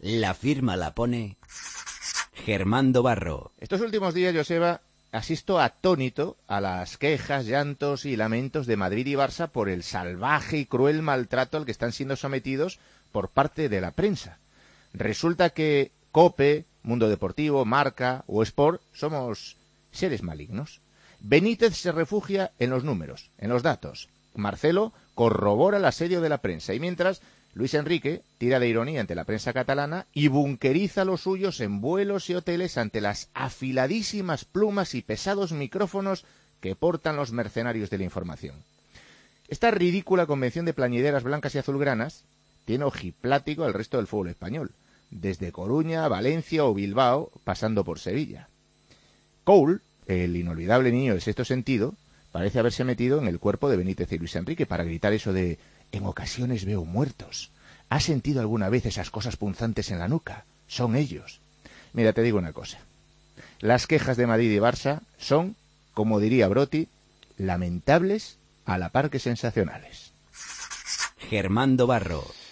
La firma la pone Germando Barro. Estos últimos días, Joseba, asisto atónito a las quejas, llantos y lamentos de Madrid y Barça por el salvaje y cruel maltrato al que están siendo sometidos por parte de la prensa. Resulta que COPE, Mundo Deportivo, Marca o Sport somos seres malignos. Benítez se refugia en los números, en los datos. Marcelo corrobora el asedio de la prensa y mientras Luis Enrique tira de ironía ante la prensa catalana y bunqueriza los suyos en vuelos y hoteles ante las afiladísimas plumas y pesados micrófonos que portan los mercenarios de la información. Esta ridícula convención de plañideras blancas y azulgranas tiene ojiplático al resto del fútbol español, desde Coruña, Valencia o Bilbao, pasando por Sevilla. Cole, el inolvidable niño de sexto sentido, parece haberse metido en el cuerpo de Benítez y Luis Enrique para gritar eso de «En ocasiones veo muertos». ¿Has sentido alguna vez esas cosas punzantes en la nuca? Son ellos. Mira, te digo una cosa. Las quejas de Madrid y Barça son, como diría Brotti, lamentables a la par que sensacionales. Germando Barro.